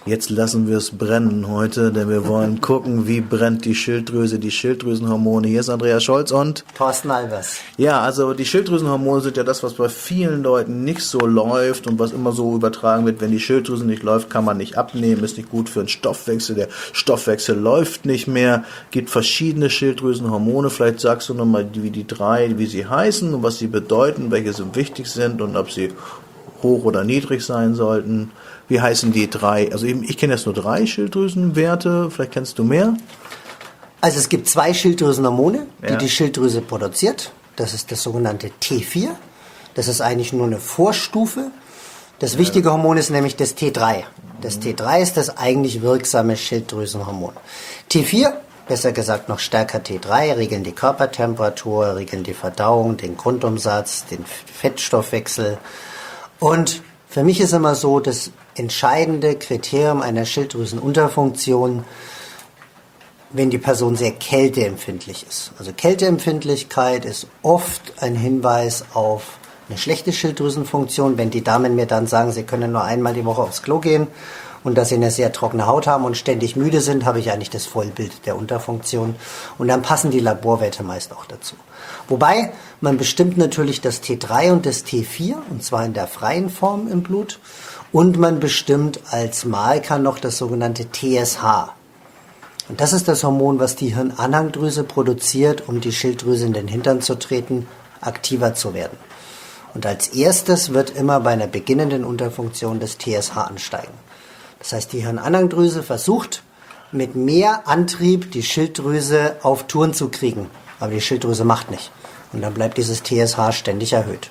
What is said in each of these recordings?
Jetzt lassen wir es brennen heute, denn wir wollen gucken, wie brennt die Schilddrüse, die Schilddrüsenhormone. Hier ist Andreas Scholz und Thorsten Albers. Ja, also die Schilddrüsenhormone sind ja das, was bei vielen Leuten nicht so läuft und was immer so übertragen wird. Wenn die Schilddrüse nicht läuft, kann man nicht abnehmen, ist nicht gut für den Stoffwechsel. Der Stoffwechsel läuft nicht mehr. Gibt verschiedene Schilddrüsenhormone. Vielleicht sagst du nochmal, wie die drei, wie sie heißen und was sie bedeuten, welche so wichtig sind und ob sie hoch oder niedrig sein sollten. Wie heißen die drei? Also ich kenne jetzt nur 3 Schilddrüsenwerte, vielleicht kennst du mehr? Also es gibt 2 Schilddrüsenhormone, die Ja. die Schilddrüse produziert. Das ist das sogenannte T4. Das ist eigentlich nur eine Vorstufe. Das wichtige Hormon ist nämlich das T3. Das T3 ist das eigentlich wirksame Schilddrüsenhormon. T4, besser gesagt noch stärker T3, regeln die Körpertemperatur, regeln die Verdauung, den Grundumsatz, den Fettstoffwechsel. Und für mich ist immer so, das entscheidende Kriterium einer Schilddrüsenunterfunktion, wenn die Person sehr kälteempfindlich ist. Also Kälteempfindlichkeit ist oft ein Hinweis auf eine schlechte Schilddrüsenfunktion. Wenn die Damen mir dann sagen, sie können nur einmal die Woche aufs Klo gehen und dass sie eine sehr trockene Haut haben und ständig müde sind, habe ich eigentlich das Vollbild der Unterfunktion. Und dann passen die Laborwerte meist auch dazu. Wobei, man bestimmt natürlich das T3 und das T4, und zwar in der freien Form im Blut. Und man bestimmt als Marker noch das sogenannte TSH. Und das ist das Hormon, was die Hirnanhangdrüse produziert, um die Schilddrüse in den Hintern zu treten, aktiver zu werden. Und als erstes wird immer bei einer beginnenden Unterfunktion das TSH ansteigen. Das heißt, die Hirnanhangdrüse versucht, mit mehr Antrieb die Schilddrüse auf Touren zu kriegen. Aber die Schilddrüse macht nicht. Und dann bleibt dieses TSH ständig erhöht.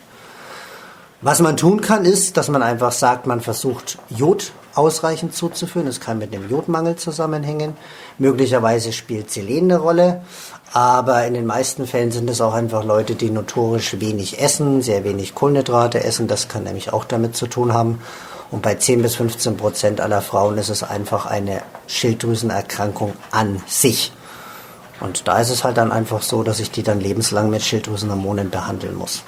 Was man tun kann, ist, dass man einfach sagt, man versucht, Jod ausreichend zuzuführen. Das kann mit dem Jodmangel zusammenhängen. Möglicherweise spielt Selen eine Rolle. Aber in den meisten Fällen sind es auch einfach Leute, die notorisch wenig essen, sehr wenig Kohlenhydrate essen. Das kann nämlich auch damit zu tun haben. Und bei 10-15% aller Frauen ist es einfach eine Schilddrüsenerkrankung an sich. Und da ist es halt dann einfach so, dass ich die dann lebenslang mit Schilddrüsenhormonen behandeln muss.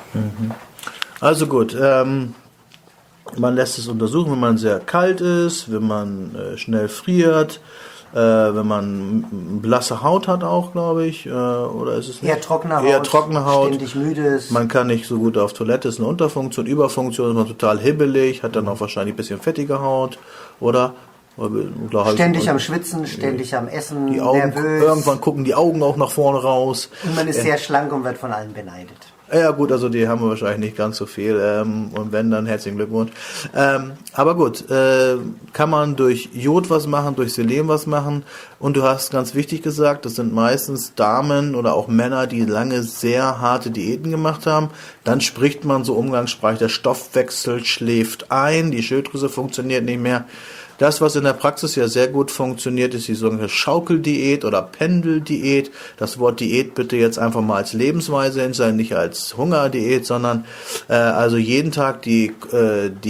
Also gut, man lässt es untersuchen, wenn man sehr kalt ist, wenn man schnell friert, wenn man blasse Haut hat auch, glaube ich, oder ist es nicht? Eher trockene Haut, ständig müde ist. Man kann nicht so gut auf Toilette, ist eine Unterfunktion, Überfunktion ist man total hibbelig, hat dann auch wahrscheinlich ein bisschen fettige Haut, oder? Ständig am Schwitzen, ständig am Essen, die Augen, nervös. Irgendwann gucken die Augen auch nach vorne raus. Und man ist sehr schlank und wird von allen beneidet. Ja gut, also die haben wir wahrscheinlich nicht ganz so viel. Und wenn, dann herzlichen Glückwunsch. Aber gut, kann man durch Jod was machen, durch Selen was machen. Und du hast ganz wichtig gesagt, das sind meistens Damen oder auch Männer, die lange sehr harte Diäten gemacht haben. Dann spricht man so umgangssprachlich, der Stoffwechsel schläft ein, die Schilddrüse funktioniert nicht mehr. Das, was in der Praxis ja sehr gut funktioniert, ist die sogenannte Schaukeldiät oder Pendeldiät. Das Wort Diät bitte jetzt einfach mal als Lebensweise hinstellen, nicht als Hungerdiät, sondern also jeden Tag und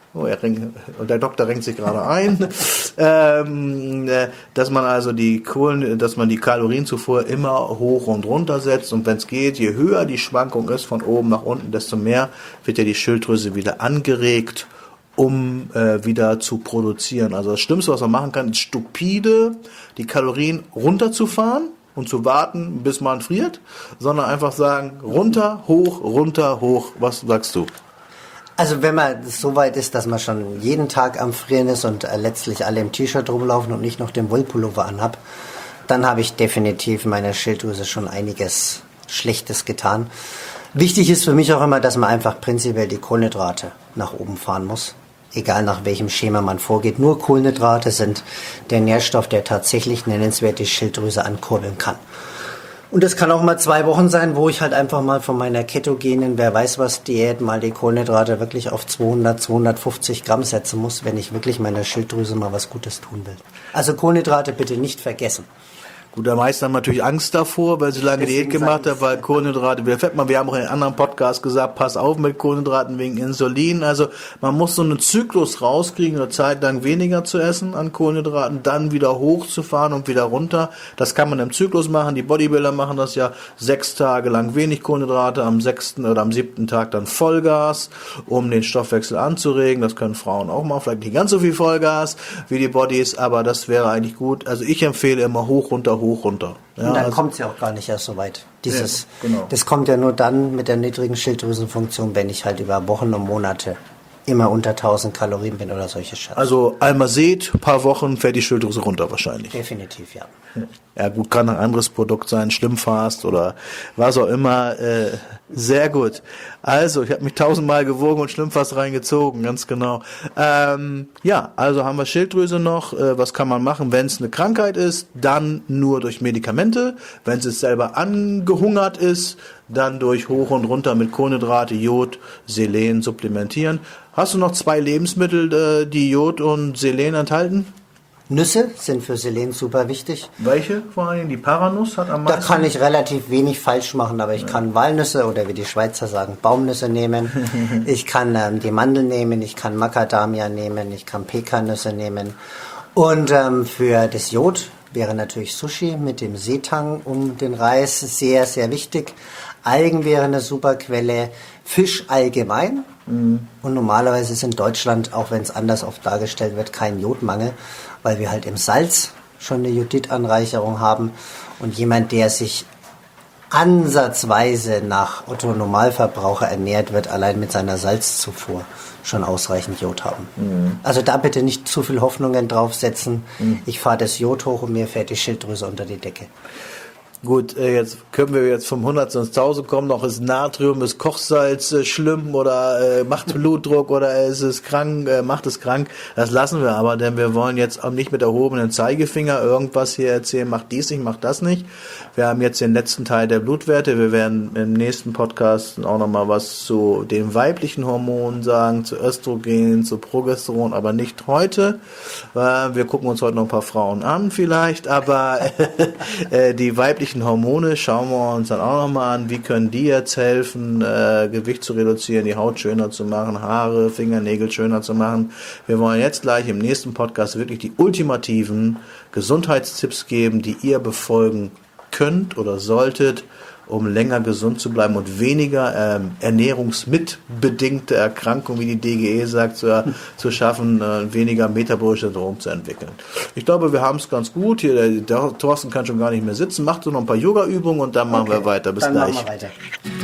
der Doktor renkt sich gerade ein, dass man also dass man die Kalorienzufuhr immer hoch und runter setzt und wenn es geht, je höher die Schwankung ist von oben nach unten, desto mehr wird ja die Schilddrüse wieder angeregt, um wieder zu produzieren. Also das Schlimmste, was man machen kann, ist stupide die Kalorien runterzufahren und zu warten, bis man friert, sondern einfach sagen, runter, hoch. Was sagst du? Also wenn man so weit ist, dass man schon jeden Tag am Frieren ist und letztlich alle im T-Shirt rumlaufen und nicht noch den Wollpullover anhab, dann habe ich definitiv meiner Schilddrüse schon einiges Schlechtes getan. Wichtig ist für mich auch immer, dass man einfach prinzipiell die Kohlenhydrate nach oben fahren muss. Egal nach welchem Schema man vorgeht. Nur Kohlenhydrate sind der Nährstoff, der tatsächlich nennenswert die Schilddrüse ankurbeln kann. Und das kann auch mal 2 Wochen sein, wo ich halt einfach mal von meiner ketogenen, wer weiß was Diät, mal die Kohlenhydrate wirklich auf 200, 250 Gramm setzen muss, wenn ich wirklich meiner Schilddrüse mal was Gutes tun will. Also Kohlenhydrate bitte nicht vergessen. Gut, die meisten haben natürlich Angst davor, weil sie lange Diät gemacht haben, weil Kohlenhydrate wieder fett machen. Wir haben auch in einem anderen Podcast gesagt, pass auf mit Kohlenhydraten wegen Insulin. Also man muss so einen Zyklus rauskriegen, eine Zeit lang weniger zu essen an Kohlenhydraten, dann wieder hochzufahren und wieder runter. Das kann man im Zyklus machen. Die Bodybuilder machen das ja 6 Tage lang wenig Kohlenhydrate, am 6. oder am 7. Tag dann Vollgas, um den Stoffwechsel anzuregen. Das können Frauen auch mal, vielleicht nicht ganz so viel Vollgas wie die Bodies, aber das wäre eigentlich gut. Also ich empfehle immer hoch, runter, hoch, runter. Ja, und dann kommt es ja auch gar nicht erst so weit. Genau. Das kommt ja nur dann mit der niedrigen Schilddrüsenfunktion, wenn ich halt über Wochen und Monate immer unter 1000 Kalorien bin oder solche Scheiße. Also Almazet, paar Wochen fährt die Schilddrüse runter wahrscheinlich. Definitiv, ja. Ja gut, kann ein anderes Produkt sein, Schlimmfast oder was auch immer. Sehr gut. Also, ich habe mich 1000-mal gewogen und Schlimmfast reingezogen, ganz genau. Ja, also haben wir Schilddrüse noch. Was kann man machen, wenn es eine Krankheit ist? Dann nur durch Medikamente. Wenn es selber angehungert ist, dann durch hoch und runter mit Kohlenhydrate, Jod, Selen supplementieren. Hast du noch 2 Lebensmittel, die Jod und Selen enthalten? Nüsse sind für Selen super wichtig. Welche vor allem? Die Paranuss hat am meisten? Da kann ich relativ wenig falsch machen, aber ich kann Walnüsse oder wie die Schweizer sagen, Baumnüsse nehmen. Ich kann die Mandel nehmen, ich kann Macadamia nehmen, ich kann Pekannüsse nehmen. Und für das Jod wäre natürlich Sushi mit dem Seetang um den Reis sehr, sehr wichtig. Algen wäre eine super Quelle, Fisch allgemein. Und normalerweise ist in Deutschland, auch wenn es anders oft dargestellt wird, kein Jodmangel, weil wir halt im Salz schon eine Jodidanreicherung haben. Und jemand, der sich ansatzweise nach Otto Normalverbraucher ernährt, wird allein mit seiner Salzzufuhr schon ausreichend Jod haben. Also da bitte nicht zu viel Hoffnungen draufsetzen. Ich fahre das Jod hoch und mir fährt die Schilddrüse unter die Decke. Gut, jetzt können wir jetzt vom 100 ins 1000 kommen. Noch ist Natrium, ist Kochsalz schlimm oder macht Blutdruck oder ist es krank, macht es krank. Das lassen wir aber, denn wir wollen jetzt auch nicht mit erhobenem Zeigefinger irgendwas hier erzählen, macht dies nicht, macht das nicht. Wir haben jetzt den letzten Teil der Blutwerte. Wir werden im nächsten Podcast auch nochmal was zu den weiblichen Hormonen sagen, zu Östrogen, zu Progesteron, aber nicht heute. Wir gucken uns heute noch ein paar Frauen an vielleicht, aber die weiblichen Hormone schauen wir uns dann auch nochmal an. Wie können die jetzt helfen, Gewicht zu reduzieren, die Haut schöner zu machen, Haare, Fingernägel schöner zu machen. Wir wollen jetzt gleich im nächsten Podcast wirklich die ultimativen Gesundheitstipps geben, die ihr befolgen könnt oder solltet, um länger gesund zu bleiben und weniger ernährungsmitbedingte Erkrankungen, wie die DGE sagt, zu schaffen, weniger metabolisches Syndrom zu entwickeln. Ich glaube, wir haben es ganz gut. Hier, der Thorsten kann schon gar nicht mehr sitzen. Macht so noch ein paar Yoga-Übungen und dann machen wir weiter. Bis gleich. Machen wir weiter.